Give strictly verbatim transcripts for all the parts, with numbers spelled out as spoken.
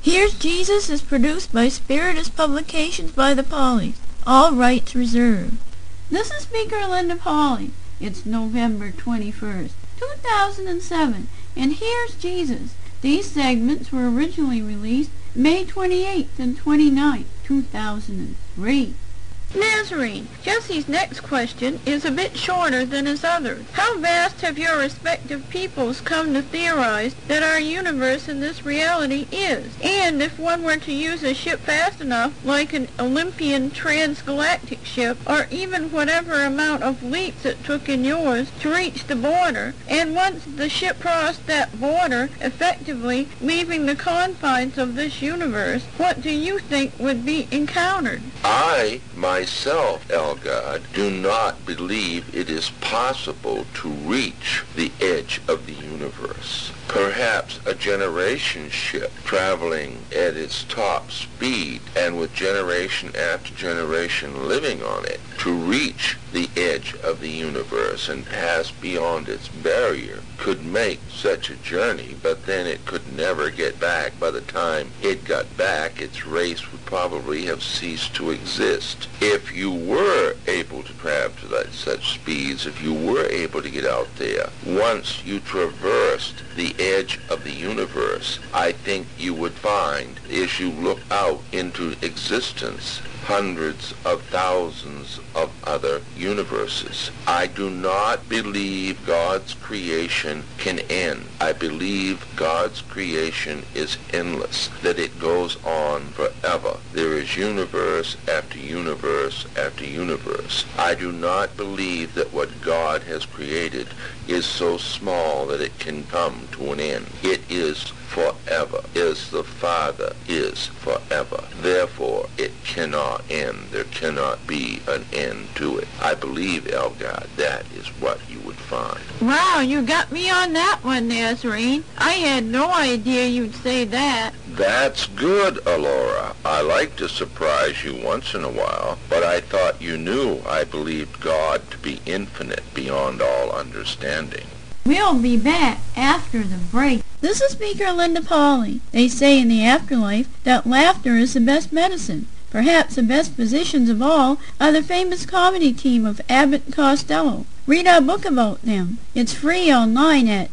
Here's Jesus is produced by Spiritus Publications by the Pauleys. All rights reserved. This is Speaker Linda Pauley. It's November twenty-first, two thousand seven, and here's Jesus. These segments were originally released May twenty-eighth and twenty-ninth, two thousand three. Nazarene. Jesse's next question is a bit shorter than his others. How vast have your respective peoples come to theorize that our universe in this reality is? And if one were to use a ship fast enough, like an Olympian transgalactic ship, or even whatever amount of leaps it took in yours to reach the border, and once the ship crossed that border, effectively leaving the confines of this universe, what do you think would be encountered? I, myself, Elgad, do not believe it is possible to reach the edge of the universe. Perhaps a generation ship traveling at its top speed and with generation after generation living on it to reach the edge of the universe and pass beyond its barrier could make such a journey, but then it could never get back. By the time it got back, its race would probably have ceased to exist. If you were able to travel to that, such speeds, if you were able to get out there, once you traversed the edge of the universe, I think you would find, as you look out into existence, hundreds of thousands of other universes. I do not believe God's creation can end. I believe God's creation is endless, that it goes on forever. There is universe after universe after universe. I do not believe that what God has created is so small that it can come to an end. It is forever, as the Father is forever. Therefore, it cannot end. There cannot be an end to it. I believe, Elgad, that is what you would find. Wow, you got me on that one, Nazarene. I had no idea you'd say that. That's good, Alora. I like to surprise you once in a while, but I thought you knew I believed God to be infinite beyond all understanding. We'll be back after the break. This is Speaker Linda Pauley. They say in the afterlife that laughter is the best medicine. Perhaps the best physicians of all are the famous comedy team of Abbott and Costello. Read our book about them. It's free online at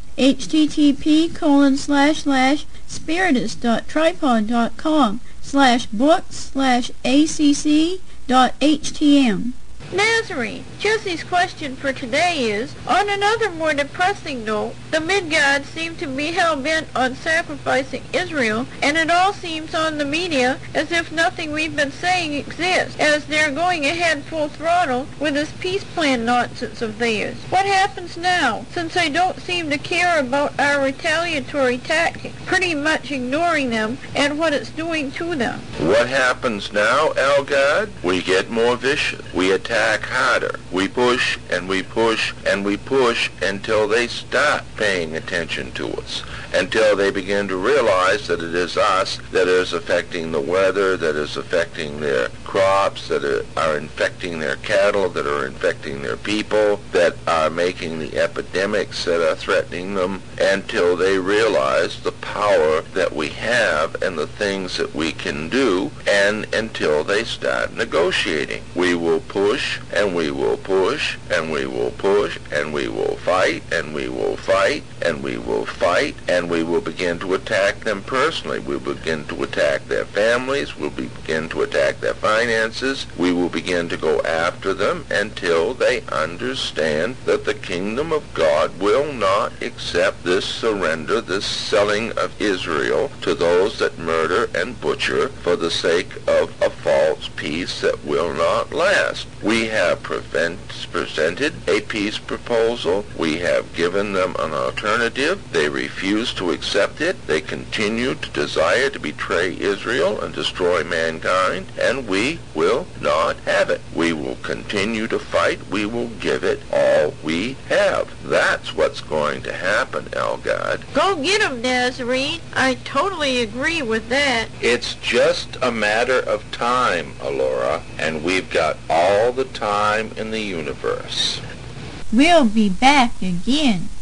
http colon slash slash spiritus dot tripod dot com slash books slash acc dot htm. Nazarene. Jesse's question for today is, on another more depressing note, the mid-gods seem to be hell-bent on sacrificing Israel, and it all seems on the media as if nothing we've been saying exists, as they're going ahead full throttle with this peace plan nonsense of theirs. What happens now, since they don't seem to care about our retaliatory tactics, pretty much ignoring them and what it's doing to them? What happens now, Elgad? We get more vicious. We attack harder. We push and we push and we push until they stop paying attention to us, until they begin to realize that it is us that is affecting the weather, that is affecting their crops, that are, are infecting their cattle, that are infecting their people, that are making the epidemics that are threatening them, until they realize the power that we have and the things that we can do, and until they start negotiating. We will push and we will push and we will push and we will fight and we will fight and we will fight and we will begin to attack them personally. We will begin to attack their families. We'll begin to attack their finances. We will begin to go after them until they understand that the kingdom of God will not accept this surrender, this selling of Israel to those that murder and butcher for the sake of a false peace that will not last. We have prevent, presented a peace proposal. We have given them an alternative. They refuse to accept it. They continue to desire to betray Israel and destroy mankind, and we will not have it. We will continue to fight. We will give it all we have. That's what's going to happen, Elgad. Go get 'em, Nazarene. I totally agree with that. It's just a matter of time, Alora, and we've got all the time in the universe. We'll be back again.